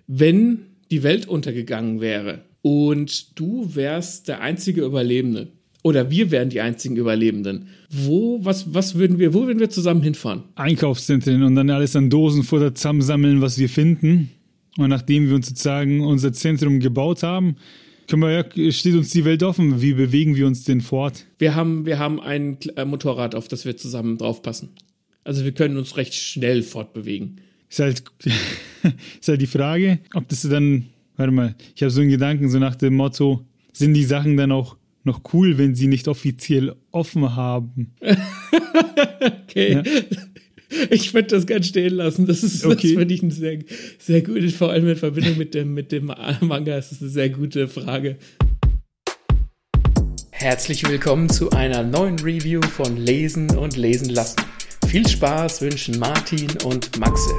wenn die Welt untergegangen wäre und du wärst der einzige Überlebende oder wir wären die einzigen Überlebenden, wo würden wir zusammen hinfahren? Einkaufszentren und dann alles an Dosenfutter zusammensammeln, was wir finden. Und nachdem wir uns sozusagen unser Zentrum gebaut haben, steht uns die Welt offen. Wie bewegen wir uns denn fort? Wir haben ein Motorrad, auf das wir zusammen draufpassen. Also wir können uns recht schnell fortbewegen. Ist halt die Frage, ob das dann, warte mal, ich habe so einen Gedanken, so nach dem Motto, sind die Sachen dann auch noch cool, wenn sie nicht offiziell offen haben? Okay. Ja. Ich würde das ganz stehen lassen. Das finde ich eine sehr, sehr gute, vor allem in Verbindung mit dem Manga, ist das eine sehr gute Frage. Herzlich willkommen zu einer neuen Review von Lesen und Lesen lassen. Viel Spaß wünschen Martin und Maxe.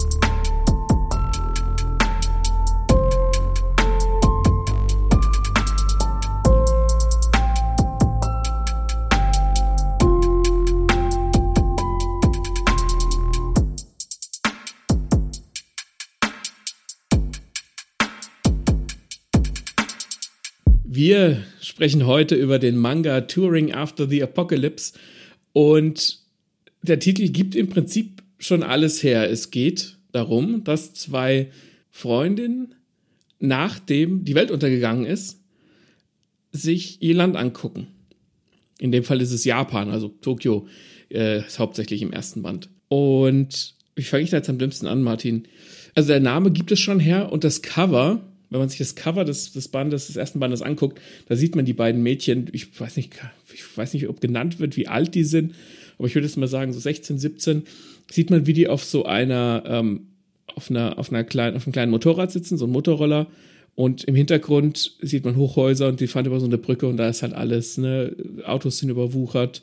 Wir sprechen heute über den Manga Touring After the Apocalypse und der Titel gibt im Prinzip schon alles her. Es geht darum, dass zwei Freundinnen, nachdem die Welt untergegangen ist, sich ihr Land angucken. In dem Fall ist es Japan, also Tokio ist hauptsächlich im ersten Band. Und wie fange ich da jetzt am dümmsten an, Martin? Also der Name gibt es schon her und das Cover, wenn man sich das Cover des ersten Bandes anguckt, da sieht man die beiden Mädchen, ich weiß nicht, ob genannt wird, wie alt die sind, aber ich würde jetzt mal sagen, so 16, 17, sieht man, wie die auf so einer, auf einem kleinen Motorrad sitzen, so ein Motorroller, und im Hintergrund sieht man Hochhäuser und die fahren über so eine Brücke und da ist halt alles, ne, Autos sind überwuchert,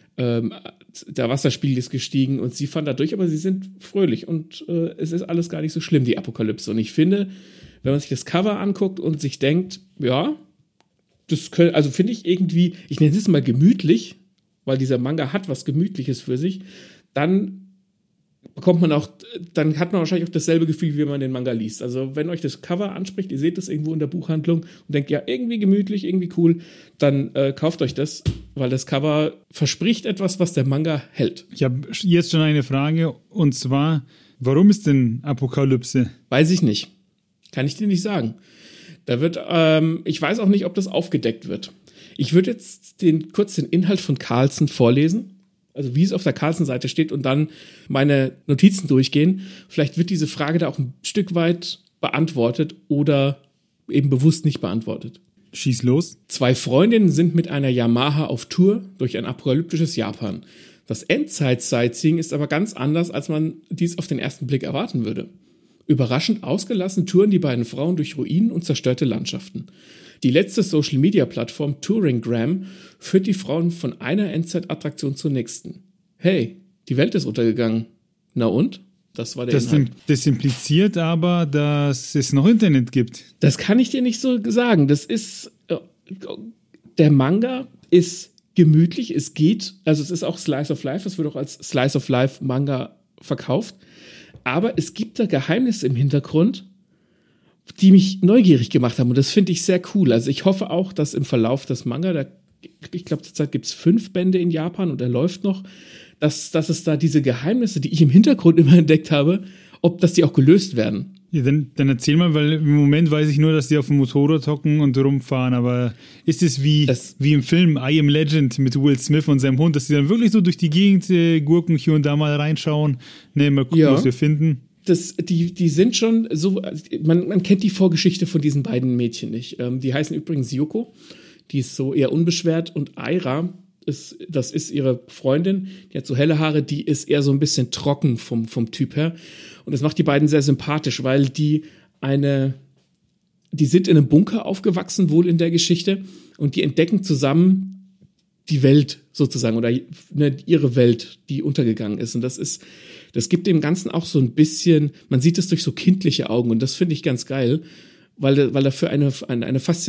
der Wasserspiegel ist gestiegen und sie fahren da durch, aber sie sind fröhlich und es ist alles gar nicht so schlimm, die Apokalypse. Und ich finde, wenn man sich das Cover anguckt und sich denkt, ja, also finde ich irgendwie, ich nenne es mal gemütlich, weil dieser Manga hat was Gemütliches für sich, dann hat man wahrscheinlich auch dasselbe Gefühl, wie man den Manga liest. Also wenn euch das Cover anspricht, ihr seht das irgendwo in der Buchhandlung und denkt, ja, irgendwie gemütlich, irgendwie cool, dann kauft euch das, weil das Cover verspricht etwas, was der Manga hält. Ich habe jetzt schon eine Frage, und zwar, warum ist denn Apokalypse? Weiß ich nicht. Kann ich dir nicht sagen. Ich weiß auch nicht, ob das aufgedeckt wird. Ich würde jetzt kurz den Inhalt von Carlsen vorlesen, also wie es auf der Carlsen-Seite steht und dann meine Notizen durchgehen. Vielleicht wird diese Frage da auch ein Stück weit beantwortet oder eben bewusst nicht beantwortet. Schieß los. Zwei Freundinnen sind mit einer Yamaha auf Tour durch ein apokalyptisches Japan. Das Endzeit-Sightseeing ist aber ganz anders, als man dies auf den ersten Blick erwarten würde. Überraschend ausgelassen touren die beiden Frauen durch Ruinen und zerstörte Landschaften. Die letzte Social-Media-Plattform Touringgram führt die Frauen von einer Endzeit-Attraktion zur nächsten. Hey, die Welt ist untergegangen. Na und? Das war der Inhalt. Das impliziert aber, dass es noch Internet gibt. Das kann ich dir nicht so sagen. Der Manga ist gemütlich, es ist auch Slice of Life, es wird auch als Slice of Life Manga verkauft. Aber es gibt da Geheimnisse im Hintergrund, die mich neugierig gemacht haben. Und das finde ich sehr cool. Also ich hoffe auch, dass im Verlauf des Manga, ich glaube zurzeit gibt es 5 Bände in Japan und er läuft noch, dass es da diese Geheimnisse, die ich im Hintergrund immer entdeckt habe, dass die auch gelöst werden. Ja, dann erzähl mal, weil im Moment weiß ich nur, dass die auf dem Motorrad hocken und rumfahren, aber ist es wie im Film I Am Legend mit Will Smith und seinem Hund, dass die dann wirklich so durch die Gegend gurken, hier und da mal reinschauen, mal gucken, was wir finden? Die sind schon so, man kennt die Vorgeschichte von diesen beiden Mädchen nicht. Die heißen übrigens Yoko, die ist so eher unbeschwert, und Aira, das ist ihre Freundin, die hat so helle Haare, die ist eher so ein bisschen trocken vom Typ her. Und das macht die beiden sehr sympathisch, weil die sind in einem Bunker aufgewachsen, wohl in der Geschichte, und die entdecken zusammen die Welt sozusagen oder ihre Welt, die untergegangen ist. Und das gibt dem Ganzen auch so ein bisschen, man sieht es durch so kindliche Augen, und das finde ich ganz geil, weil dafür eine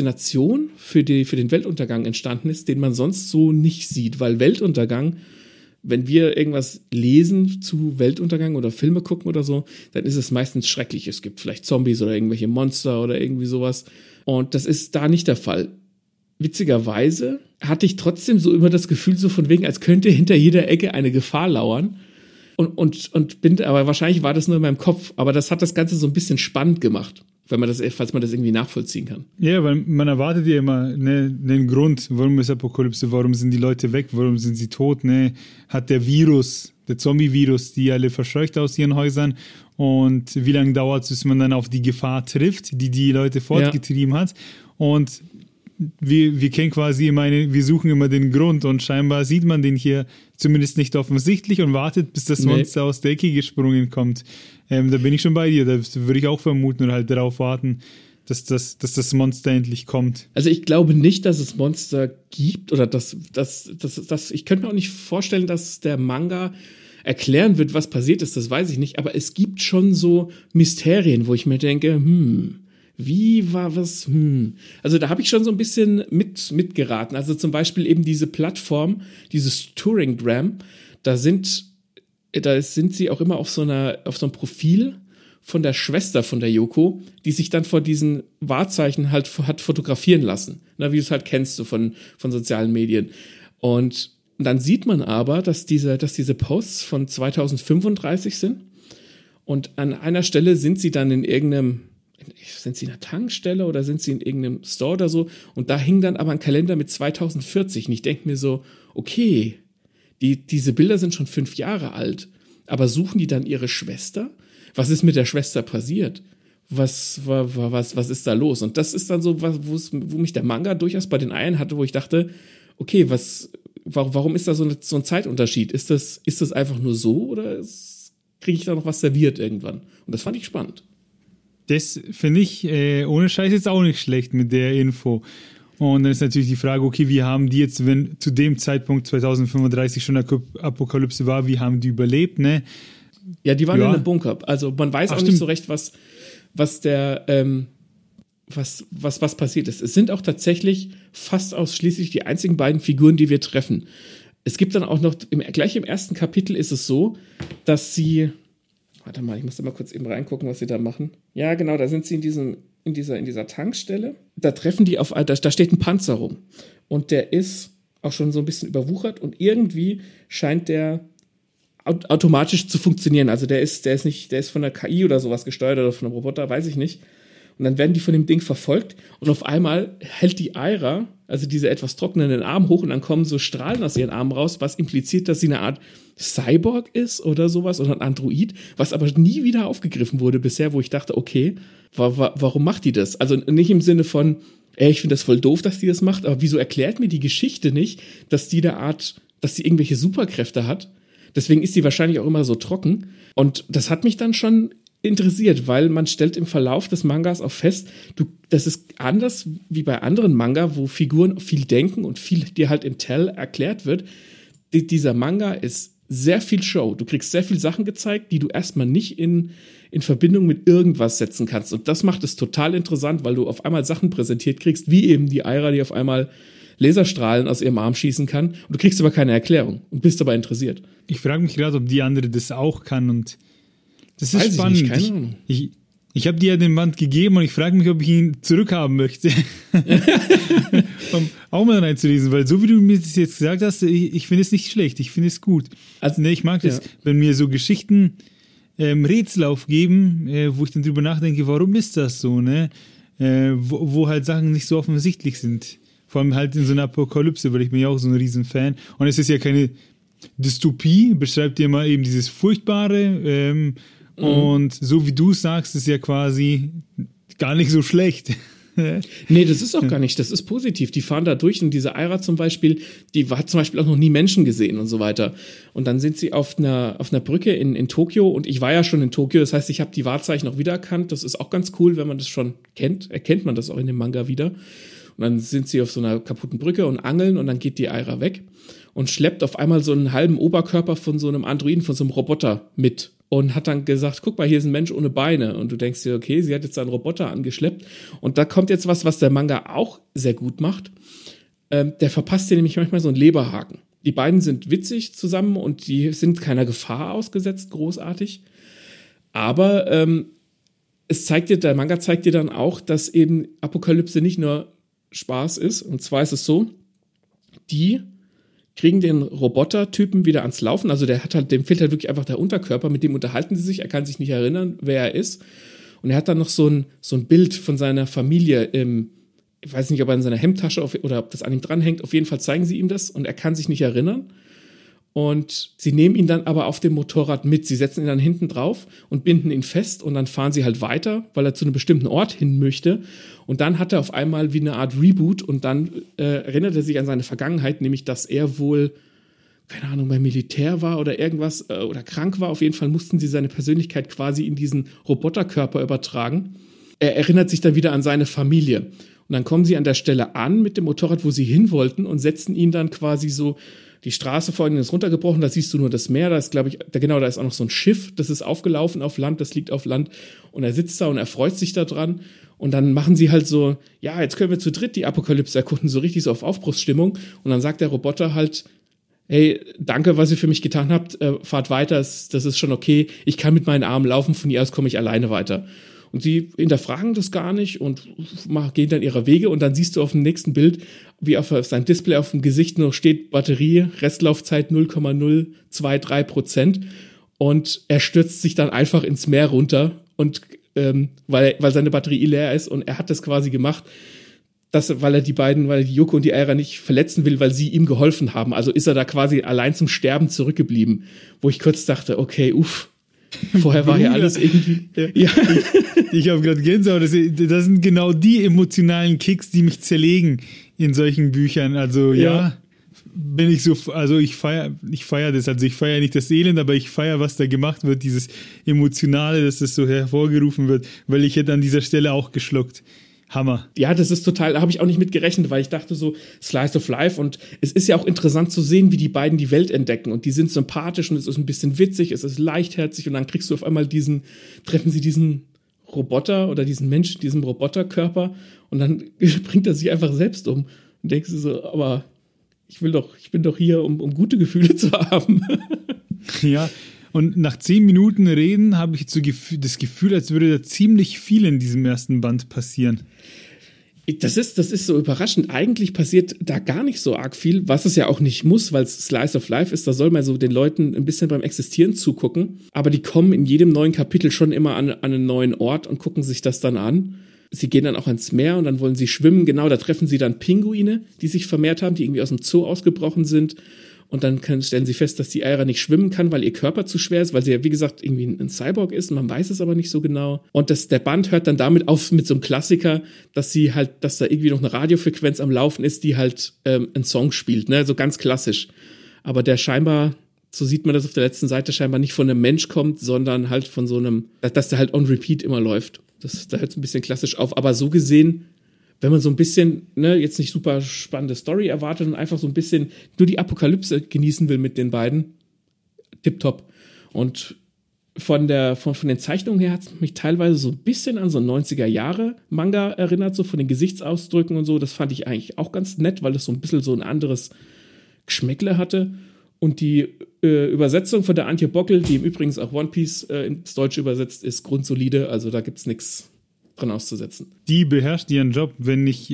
Faszination für den Weltuntergang entstanden ist, den man sonst so nicht sieht, weil Weltuntergang wenn wir irgendwas lesen zu Weltuntergang oder Filme gucken oder so, dann ist es meistens schrecklich. Es gibt vielleicht Zombies oder irgendwelche Monster oder irgendwie sowas. Und das ist da nicht der Fall. Witzigerweise hatte ich trotzdem so immer das Gefühl, so von wegen, als könnte hinter jeder Ecke eine Gefahr lauern. Aber wahrscheinlich war das nur in meinem Kopf. Aber das hat das Ganze so ein bisschen spannend gemacht, falls man das irgendwie nachvollziehen kann. Ja, weil man erwartet ja immer einen Grund, warum ist Apokalypse, warum sind die Leute weg, warum sind sie tot, ne? Hat der Zombie-Virus, die alle verscheucht aus ihren Häusern, und wie lange dauert es, bis man dann auf die Gefahr trifft, die Leute fortgetrieben hat. Und wir kennen quasi immer wir suchen immer den Grund, und scheinbar sieht man den hier zumindest nicht offensichtlich und wartet, bis das Monster aus der Ecke gesprungen kommt. Da bin ich schon bei dir, da würde ich auch vermuten und halt darauf warten, dass das Monster endlich kommt. Also ich glaube nicht, dass es Monster gibt, oder ich könnte mir auch nicht vorstellen, dass der Manga erklären wird, was passiert ist, das weiß ich nicht, aber es gibt schon so Mysterien, wo ich mir denke, wie war was? Also da habe ich schon so ein bisschen mitgeraten. Also zum Beispiel eben diese Plattform, dieses Touringgram, da sind sie auch immer auf so einem Profil von der Schwester von der Yoko, die sich dann vor diesen Wahrzeichen halt hat fotografieren lassen. Na, wie du es halt kennst, so von sozialen Medien. Und dann sieht man aber, dass diese Posts von 2035 sind. Und an einer Stelle sind sie dann sind sie in einer Tankstelle oder sind sie in irgendeinem Store oder so? Und da hing dann aber ein Kalender mit 2040. Und ich denke mir so, okay, diese Bilder sind schon 5 Jahre alt. Aber suchen die dann ihre Schwester? Was ist mit der Schwester passiert? Was ist da los? Und das ist dann so, wo mich der Manga durchaus bei den Eiern hatte, wo ich dachte, okay, warum ist da so ein Zeitunterschied? Ist das einfach nur so, oder kriege ich da noch was serviert irgendwann? Und das fand ich spannend. Das finde ich ohne Scheiß jetzt auch nicht schlecht mit der Info. Und dann ist natürlich die Frage, okay, wie haben die jetzt, wenn zu dem Zeitpunkt 2035 schon Apokalypse war, wie haben die überlebt, ne? Ja, die waren in einem Bunker. Also man weiß auch nicht so recht, was passiert ist. Es sind auch tatsächlich fast ausschließlich die einzigen beiden Figuren, die wir treffen. Es gibt dann auch noch, gleich im ersten Kapitel ist es so, dass sie, warte mal, ich muss da mal kurz eben reingucken, was sie da machen. Ja, genau, da sind sie in dieser Tankstelle. Da treffen die da steht ein Panzer rum. Und der ist auch schon so ein bisschen überwuchert und irgendwie scheint der automatisch zu funktionieren. Also der ist von der KI oder sowas gesteuert oder von einem Roboter, weiß ich nicht. Und dann werden die von dem Ding verfolgt und auf einmal hält die Aira, also diese etwas trocknenden Arm hoch, und dann kommen so Strahlen aus ihren Armen raus, was impliziert, dass sie eine Art Cyborg ist oder sowas oder ein Android, was aber nie wieder aufgegriffen wurde bisher, wo ich dachte, okay, warum macht die das? Also nicht im Sinne von, ich finde das voll doof, dass die das macht, aber wieso erklärt mir die Geschichte nicht, dass sie irgendwelche Superkräfte hat? Deswegen ist sie wahrscheinlich auch immer so trocken. Und das hat mich dann schon interessiert, weil man stellt im Verlauf des Mangas auch fest, das ist anders wie bei anderen Manga, wo Figuren viel denken und viel dir halt im Tell erklärt wird. Dieser Manga ist sehr viel Show. Du kriegst sehr viel Sachen gezeigt, die du erstmal nicht in Verbindung mit irgendwas setzen kannst. Und das macht es total interessant, weil du auf einmal Sachen präsentiert kriegst, wie eben die Aira, die auf einmal Laserstrahlen aus ihrem Arm schießen kann. Und du kriegst aber keine Erklärung und bist dabei interessiert. Ich frage mich gerade, ob die andere das auch kann, und das ist spannend. Ich keine Ahnung. Ich habe dir ja den Band gegeben und ich frage mich, ob ich ihn zurückhaben möchte. Um auch mal reinzulesen, weil so wie du mir das jetzt gesagt hast, ich finde es nicht schlecht, ich finde es gut. Also, ich mag das, wenn mir so Geschichten Rätsel aufgeben, wo ich dann drüber nachdenke, warum ist das so, ne? Wo halt Sachen nicht so offensichtlich sind. Vor allem halt in so einer Apokalypse, weil ich bin ja auch so ein Riesenfan. Und es ist ja keine Dystopie, beschreibt dir mal eben dieses Furchtbare. Und so wie du sagst, ist ja quasi gar nicht so schlecht. Nee, das ist auch gar nicht, das ist positiv. Die fahren da durch, und diese Aira zum Beispiel, hat zum Beispiel auch noch nie Menschen gesehen und so weiter. Und dann sind sie auf einer Brücke in Tokio, und ich war ja schon in Tokio, das heißt, ich habe die Wahrzeichen auch wiedererkannt. Das ist auch ganz cool, wenn man das schon kennt, erkennt man das auch in dem Manga wieder. Und dann sind sie auf so einer kaputten Brücke und angeln, und dann geht die Aira weg und schleppt auf einmal so einen halben Oberkörper von so einem Androiden, von so einem Roboter mit. Und hat dann gesagt, guck mal, hier ist ein Mensch ohne Beine. Und du denkst dir, okay, sie hat jetzt einen Roboter angeschleppt. Und da kommt jetzt was der Manga auch sehr gut macht. Der verpasst dir nämlich manchmal so einen Leberhaken. Die beiden sind witzig zusammen und die sind keiner Gefahr ausgesetzt, großartig. Aber der Manga zeigt dir dann auch, dass eben Apokalypse nicht nur Spaß ist. Und zwar ist es so, die kriegen den Roboter-Typen wieder ans Laufen. Also dem fehlt halt wirklich einfach der Unterkörper, mit dem unterhalten sie sich. Er kann sich nicht erinnern, wer er ist. Und er hat dann noch so ein Bild von seiner Familie ich weiß nicht, ob er in seiner Hemdtasche oder ob das an ihm dranhängt. Auf jeden Fall zeigen sie ihm das und er kann sich nicht erinnern. Und sie nehmen ihn dann aber auf dem Motorrad mit. Sie setzen ihn dann hinten drauf und binden ihn fest und dann fahren sie halt weiter, weil er zu einem bestimmten Ort hin möchte. Und dann hat er auf einmal wie eine Art Reboot und dann erinnert er sich an seine Vergangenheit, nämlich dass er wohl, keine Ahnung, beim Militär war oder irgendwas oder krank war. Auf jeden Fall mussten sie seine Persönlichkeit quasi in diesen Roboterkörper übertragen. Er erinnert sich dann wieder an seine Familie. Und dann kommen sie an der Stelle an mit dem Motorrad, wo sie hin wollten und setzen ihn dann quasi so, die Straße vor ihnen ist runtergebrochen, da siehst du nur das Meer, da ist, glaube ich, da ist auch noch so ein Schiff, das ist aufgelaufen auf Land, das liegt auf Land und er sitzt da und er freut sich da dran und dann machen sie halt so, ja, jetzt können wir zu dritt die Apokalypse erkunden, so richtig so auf Aufbruchsstimmung und dann sagt der Roboter halt, hey, danke, was ihr für mich getan habt, fahrt weiter, das ist schon okay, ich kann mit meinen Armen laufen, von hier aus komme ich alleine weiter. Und sie hinterfragen das gar nicht und gehen dann ihrer Wege. Und dann siehst du auf dem nächsten Bild, wie auf seinem Display auf dem Gesicht noch steht, Batterie, Restlaufzeit 0,023%. Und er stürzt sich dann einfach ins Meer runter, und weil seine Batterie leer ist. Und er hat das quasi gemacht, weil er die Yoko und die Aira nicht verletzen will, weil sie ihm geholfen haben. Also ist er da quasi allein zum Sterben zurückgeblieben. Wo ich kurz dachte, okay, vorher war ja alles irgendwie. Ja. Ich habe gerade Gänsehaut. Das sind genau die emotionalen Kicks, die mich zerlegen in solchen Büchern. Also bin ich so, also ich feiere das. Also ich feiere nicht das Elend, aber ich feiere, was da gemacht wird, dieses Emotionale, dass das so hervorgerufen wird, weil ich hätte an dieser Stelle auch geschluckt. Hammer. Ja, das ist total, da habe ich auch nicht mit gerechnet, weil ich dachte so, Slice of Life, und es ist ja auch interessant zu sehen, wie die beiden die Welt entdecken, und die sind sympathisch und es ist ein bisschen witzig, es ist leichtherzig, und dann kriegst du auf einmal treffen sie diesen Roboter oder diesen Menschen, diesen Roboterkörper, und dann bringt er sich einfach selbst um und denkst du so, aber ich bin doch hier, um gute Gefühle zu haben. Ja. Und nach 10 Minuten Reden habe ich das Gefühl, als würde da ziemlich viel in diesem ersten Band passieren. Das ist so überraschend. Eigentlich passiert da gar nicht so arg viel, was es ja auch nicht muss, weil es Slice of Life ist. Da soll man so den Leuten ein bisschen beim Existieren zugucken. Aber die kommen in jedem neuen Kapitel schon immer an einen neuen Ort und gucken sich das dann an. Sie gehen dann auch ans Meer und dann wollen sie schwimmen. Genau, da treffen sie dann Pinguine, die sich vermehrt haben, die irgendwie aus dem Zoo ausgebrochen sind. Und dann stellen sie fest, dass die Aira nicht schwimmen kann, weil ihr Körper zu schwer ist, weil sie ja, wie gesagt, irgendwie ein Cyborg ist und man weiß es aber nicht so genau. Und der Band hört dann damit auf mit so einem Klassiker, dass da irgendwie noch eine Radiofrequenz am Laufen ist, die halt einen Song spielt, ne, so ganz klassisch. Aber der scheinbar, so sieht man das auf der letzten Seite, scheinbar nicht von einem Mensch kommt, sondern halt von so einem, dass der halt on repeat immer läuft. Da hört es ein bisschen klassisch auf, aber so gesehen, wenn man so ein bisschen, ne, jetzt nicht super spannende Story erwartet und einfach so ein bisschen nur die Apokalypse genießen will mit den beiden, tipptopp. Und von den Zeichnungen her hat es mich teilweise so ein bisschen an so 90er-Jahre-Manga erinnert, so von den Gesichtsausdrücken und so. Das fand ich eigentlich auch ganz nett, weil das so ein bisschen so ein anderes Geschmäckle hatte. Und die Übersetzung von der Antje Bockel, die im Übrigen auch One Piece ins Deutsche übersetzt, ist grundsolide. Also da gibt's nichts dran auszusetzen. Die beherrscht ihren Job, wenn ich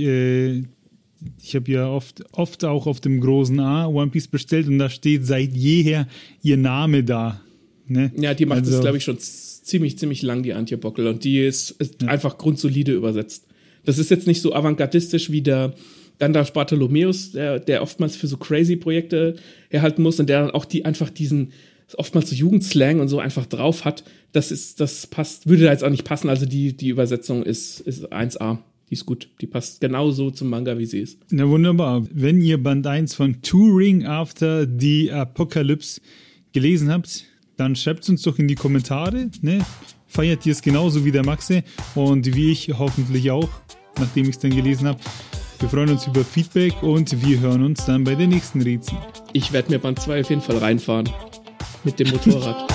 habe ja oft auch auf dem großen A One Piece bestellt und da steht seit jeher ihr Name da. Ne? Ja, die macht das, glaube ich, schon ziemlich lang, die Antje Bockel, und die ist einfach grundsolide übersetzt. Das ist jetzt nicht so avantgardistisch wie der Gandalf Bartholomäus, der oftmals für so crazy Projekte herhalten muss und der dann auch diesen oftmals so Jugendslang und so einfach drauf hat. Das passt, würde da jetzt auch nicht passen. Also die Übersetzung ist 1A. Die ist gut. Die passt genauso zum Manga, wie sie ist. Na wunderbar. Wenn ihr Band 1 von Touring After the Apocalypse gelesen habt, dann schreibt es uns doch in die Kommentare. Ne? Feiert ihr es genauso wie der Maxe und wie ich hoffentlich auch, nachdem ich es dann gelesen habe. Wir freuen uns über Feedback und wir hören uns dann bei der nächsten Rätsel. Ich werde mir Band 2 auf jeden Fall reinfahren. Mit dem Motorrad.